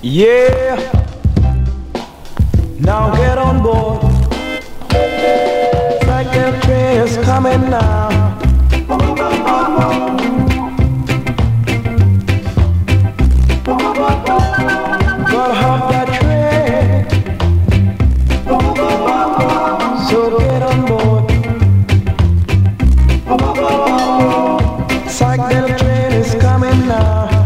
Yeah, now get on board. Like that train is coming now. Gotta hop that train. So get on board. Like that train is coming now.